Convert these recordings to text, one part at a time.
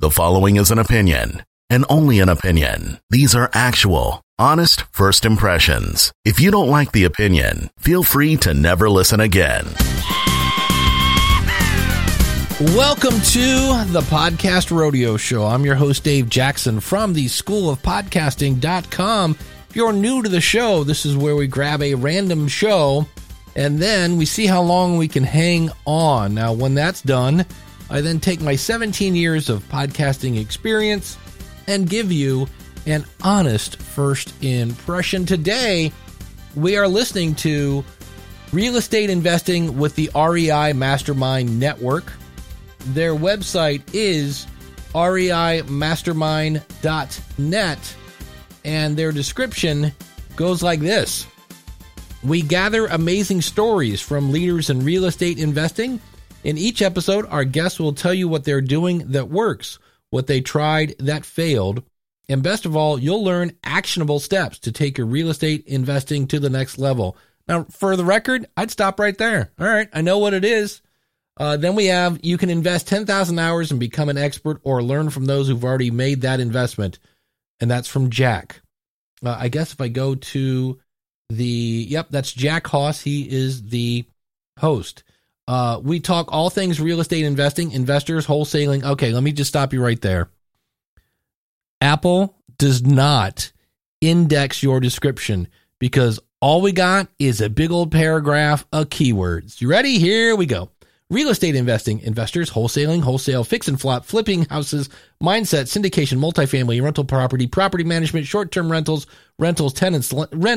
The following is an opinion, and only an opinion. These are actual, honest first impressions. If you don't like the opinion, feel free to never listen again. Welcome to the Podcast Rodeo Show. I'm your host, Dave Jackson from the schoolofpodcasting.com. If you're new to the show, this is where we grab a random show and then we see how long we can hang on. Now, when that's done, I then take my 17 years of podcasting experience and give you an honest first impression. Today, we are listening to Real Estate Investing with the REI Mastermind Network. Their website is reimastermind.net, and their description goes like this. We gather amazing stories from leaders in real estate investing. In each episode, our guests will tell you what they're doing that works, what they tried that failed, and best of all, you'll learn actionable steps to take your real estate investing to the next level. Now, for the record, I'd stop right there. All right, I know what it is. Then we have, you can invest 10,000 hours and become an expert or learn from those who've already made that investment. And that's from Jack. I guess if I go to that's Jack Haas. He is the host. We talk all things real estate investing, investors, wholesaling. Okay, let me just stop you right there. Apple does not index your description because all we got is a big old paragraph of keywords. You ready? Here we go. Real estate investing, investors, wholesaling, wholesale, fix and flop, flipping houses, mindset, syndication, multifamily, rental property, property management, short-term rentals, tenants,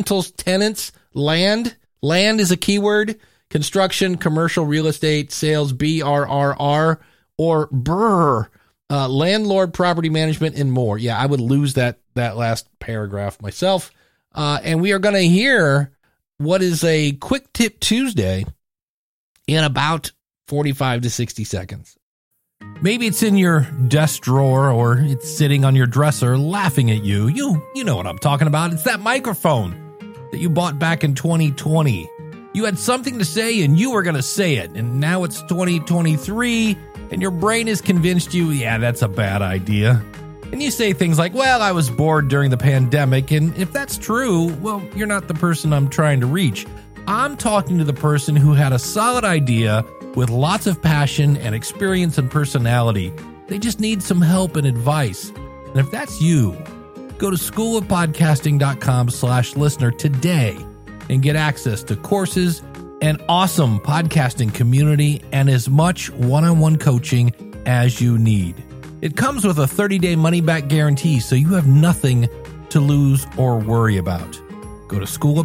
land is a keyword, construction, commercial real estate, sales, BRRR, or BRR, landlord, property management, and more. Yeah, I would lose that last paragraph myself. And we are going to hear what is a Quick Tip Tuesday in about 45 to 60 seconds. Maybe it's in your desk drawer or it's sitting on your dresser laughing at you. You know what I'm talking about. It's that microphone that you bought back in 2020. You had something to say and you were going to say it. And now it's 2023 and your brain has convinced you, yeah, that's a bad idea. And you say things like, well, I was bored during the pandemic. And if that's true, well, you're not the person I'm trying to reach. I'm talking to the person who had a solid idea with lots of passion and experience and personality. They just need some help and advice. And if that's you, go to schoolofpodcasting.com/listener today and get access to courses, an awesome podcasting community, and as much one-on-one coaching as you need. It comes with a 30-day money-back guarantee, so you have nothing to lose or worry about. Go to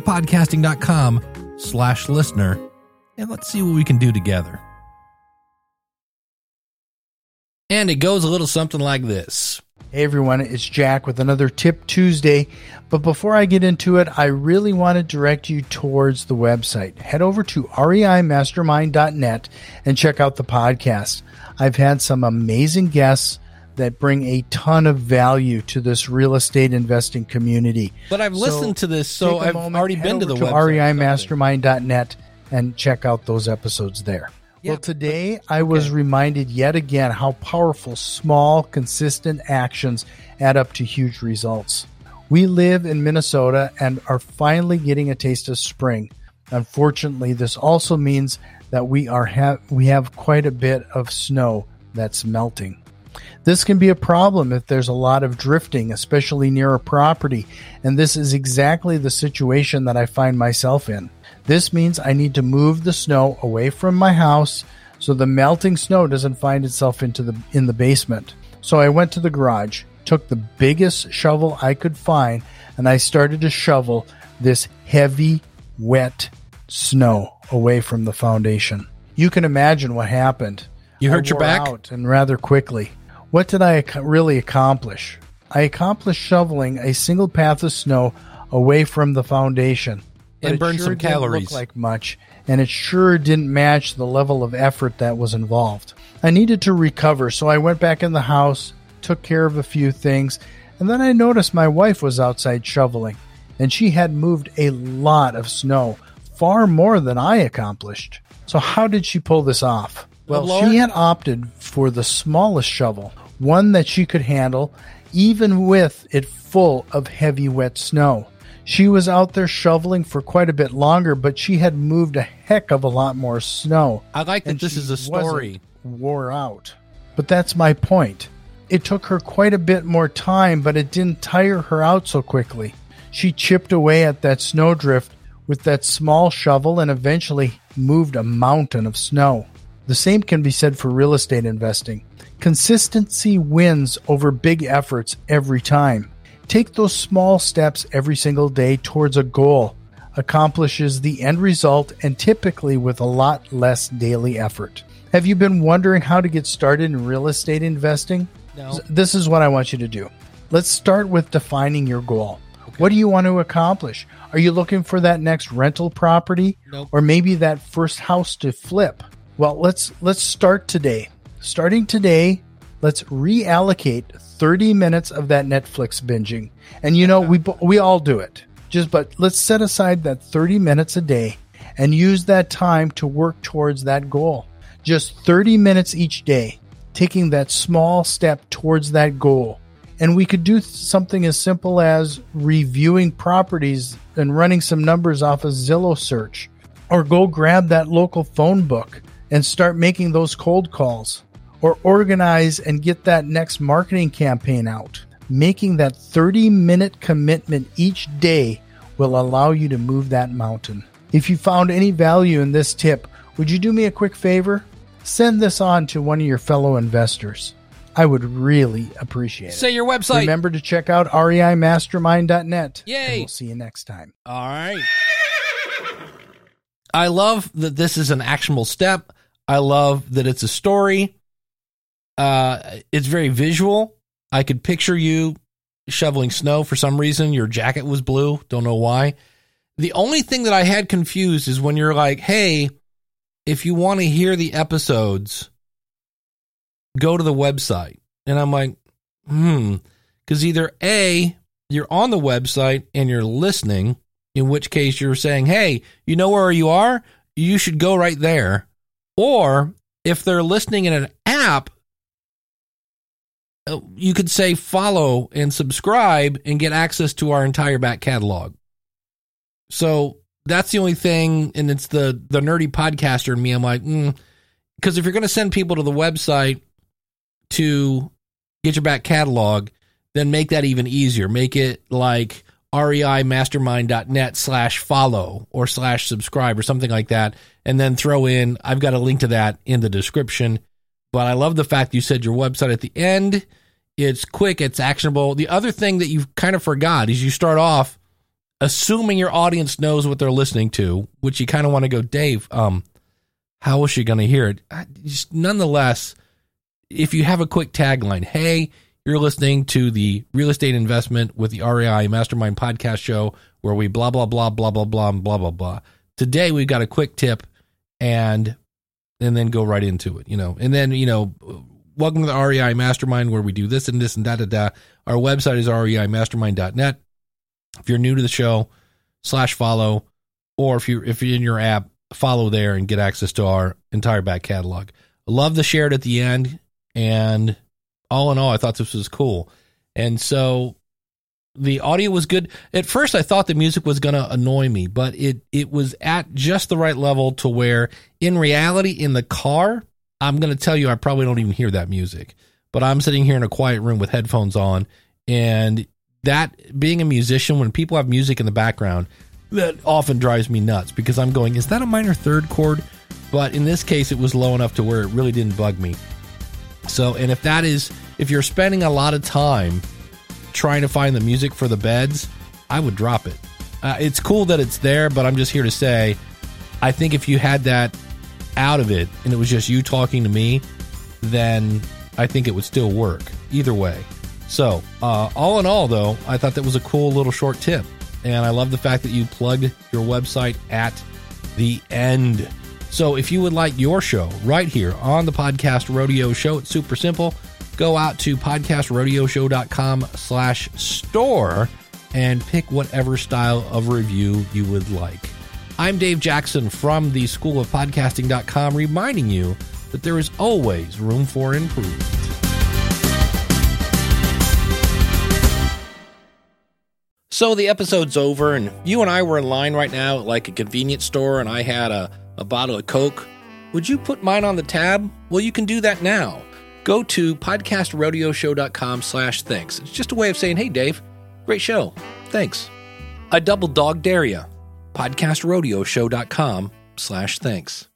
schoolofpodcasting.com/listener and let's see what we can do together. And it goes a little something like this. Hey everyone, it's Jack with another Tip Tuesday. But before I get into it, I really want to direct you towards the website. Head over to reimastermind.net and check out the podcast. I've had some amazing guests that bring a ton of value to this real estate investing community. But I've listened to this, so I've already been to the website. reimastermind.net and check out those episodes there. Well, today I was reminded yet again how powerful small, consistent actions add up to huge results. We live in Minnesota and are finally getting a taste of spring. Unfortunately, this also means that we have quite a bit of snow that's melting. This can be a problem if there's a lot of drifting, especially near a property, and this is exactly the situation that I find myself in. This means I need to move the snow away from my house so the melting snow doesn't find itself in the basement. So I went to the garage, took the biggest shovel I could find, and I started to shovel this heavy, wet snow away from the foundation. You can imagine what happened. You hurt your back? Out and rather quickly. What did I really accomplish? I accomplished shoveling a single path of snow away from the foundation. And burned some calories. Didn't look like much, and it sure didn't match the level of effort that was involved. I needed to recover, so I went back in the house, took care of a few things, and then I noticed my wife was outside shoveling, and she had moved a lot of snow, far more than I accomplished. So how did she pull this off? Well, she had opted for the smallest shovel, one that she could handle, even with it full of heavy, wet snow. She was out there shoveling for quite a bit longer, but she had moved a heck of a lot more snow. I like that this is a story. Wore out. But that's my point. It took her quite a bit more time, but it didn't tire her out so quickly. She chipped away at that snowdrift with that small shovel and eventually moved a mountain of snow. The same can be said for real estate investing. Consistency wins over big efforts every time. Take those small steps every single day towards a goal, accomplishes the end result, and typically with a lot less daily effort. Have you been wondering how to get started in real estate investing? No. This is what I want you to do. Let's start with defining your goal. Okay. What do you want to accomplish? Are you looking for that next rental property? Nope. Or maybe that first house to flip? Well, let's start today. Starting today, let's reallocate 30 minutes of that Netflix binging. And you know, we all do it. But let's set aside that 30 minutes a day and use that time to work towards that goal. Just 30 minutes each day, taking that small step towards that goal. And we could do something as simple as reviewing properties and running some numbers off a Zillow search. Or go grab that local phone book and start making those cold calls. Or organize and get that next marketing campaign out. Making that 30-minute commitment each day will allow you to move that mountain. If you found any value in this tip, would you do me a quick favor? Send this on to one of your fellow investors. I would really appreciate it. Say your website. Remember to check out reimastermind.net. Yay. And we'll see you next time. All right. I love that this is an actionable step. I love that it's a story. It's very visual. I could picture you shoveling snow for some reason. Your jacket was blue. Don't know why. The only thing that I had confused is when you're like, hey, if you want to hear the episodes, go to the website. And I'm like, because either A, you're on the website and you're listening, in which case you're saying, hey, you know where you are? You should go right there. Or if they're listening in an app, you could say follow and subscribe and get access to our entire back catalog. So that's the only thing, and it's the nerdy podcaster in me. I'm like, because if you're going to send people to the website to get your back catalog, then make that even easier. Make it like reimastermind.net/follow or /subscribe or something like that, and then throw in, I've got a link to that in the description. But I love the fact you said your website at the end. It's quick, it's actionable. The other thing that you kind of forgot is you start off assuming your audience knows what they're listening to, which you kind of want to go, Dave, how is she going to hear it? Just nonetheless, if you have a quick tagline, hey, you're listening to the Real Estate Investment with the REI Mastermind podcast show where we blah, blah, blah, blah, blah, blah, blah, blah, blah. Today, we've got a quick tip and then go right into it, and then, welcome to the REI Mastermind where we do this and this and da-da-da. Our website is reimastermind.net. If you're new to the show, /follow, or if you're in your app, follow there and get access to our entire back catalog. I love the share it at the end, and all in all, I thought this was cool. And so the audio was good. At first, I thought the music was going to annoy me, but it was at just the right level to where, in reality, in the car, I'm going to tell you I probably don't even hear that music. But I'm sitting here in a quiet room with headphones on, and that, being a musician, when people have music in the background, that often drives me nuts because I'm going, is that a minor third chord? But in this case, it was low enough to where it really didn't bug me. So, and if you're spending a lot of time trying to find the music for the beds, I would drop it. It's cool that it's there, but I'm just here to say, I think if you had that out of it and it was just you talking to me, then I think it would still work either way. So, all in all, though, I thought that was a cool little short tip. And I love the fact that you plugged your website at the end. So if you would like your show right here on the Podcast Rodeo Show, it's super simple. Go out to podcastrodeoshow.com/store and pick whatever style of review you would like. I'm Dave Jackson from the Schoolofpodcasting.com, reminding you that there is always room for improvement. So the episode's over, and you and I were in line right now at like a convenience store, and I had a bottle of Coke. Would you put mine on the tab? Well, you can do that now. Go to podcastrodioshow.com/thanks. It's just a way of saying, hey, Dave, great show. Thanks. I double dog dare ya. podcastrodioshow.com/thanks.